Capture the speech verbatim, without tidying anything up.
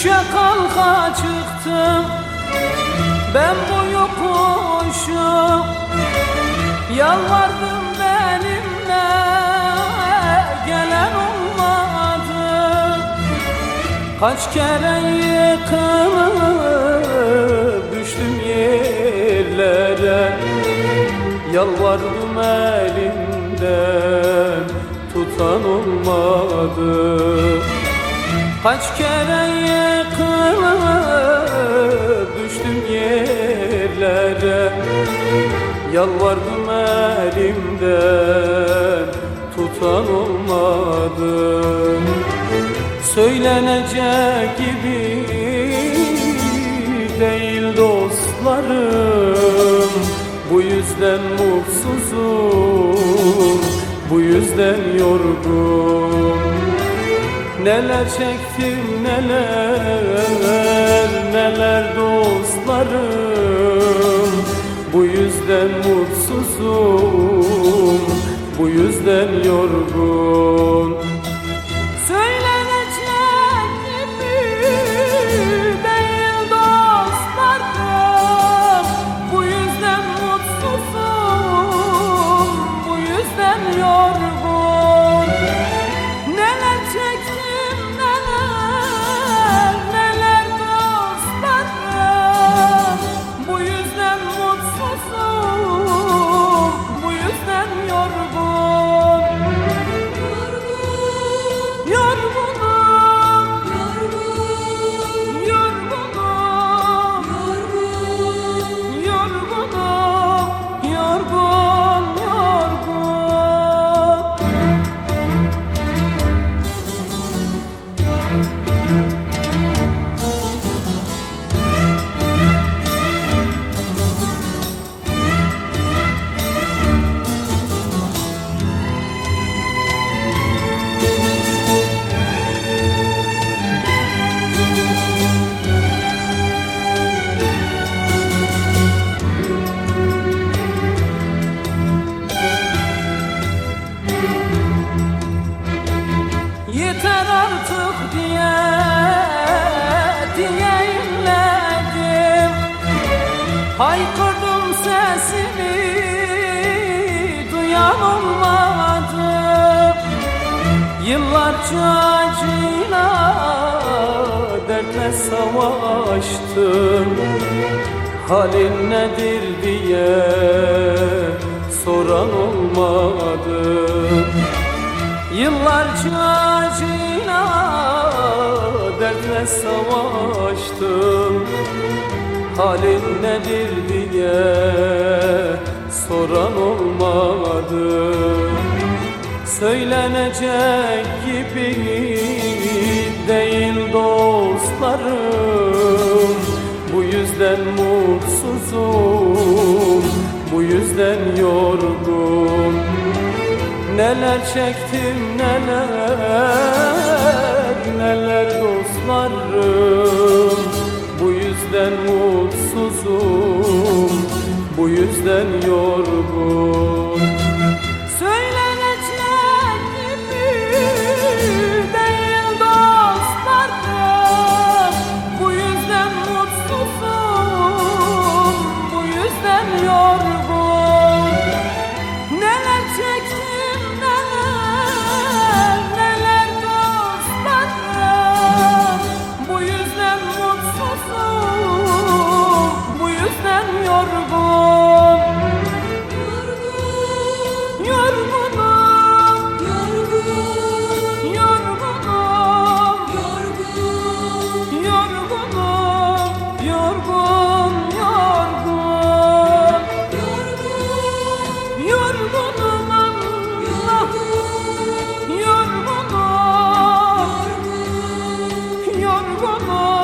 Düşe kalka çıktım ben bu yokuşu, yalvardım benimle gelen olmadı. Kaç kere yıkılıp düştüm yerlere, yalvardım elimden tutan olmadı. Kaç kere yıkılıp düştüm yerlere, yalvardım elimden tutan olmadı. Söylenecek gibi değil dostlarım, bu yüzden mutsuzum, bu yüzden yorgun. Neler çektim neler, neler dostlarım, bu yüzden mutsuzum, bu yüzden yorgun. Söylenecek gibi değil dostlarım, bu yüzden mutsuzum, bu yüzden yorgun. Neler çektim neler, neler dostlarım, bu yüzden mutsuzum, bu yüzden yorgun. Yorgunum, yorgunum, yorgunum, yorgun, yorgun. Yeter artık diye diye inledim, haykırdım sesimi duyan olmadı. Yıllarca acıyla dertle savaştım, halin nedir diye soran olmadı. Yıllarca acıyla dertle savaştım, halin nedir diye soran olmadı. Söylenecek gibi değil dostlarım, bu yüzden mutsuzum, bu yüzden yorgun. Neler çektim neler, neler dostlarım, bu yüzden mutsuzum, bu yüzden yorgun. Söylenecek gibi değil dostlarım, bu yüzden mutsuzum, bu yüzden yorgun. Neler çektim neler, neler dostlarım, bu yüzden mutsuzum, bu yüzden yorgun. Yorgunum, yorgunum, yorgunum, yorgun, yorgun, yorgunum Allah, yorgunum, yorgunum.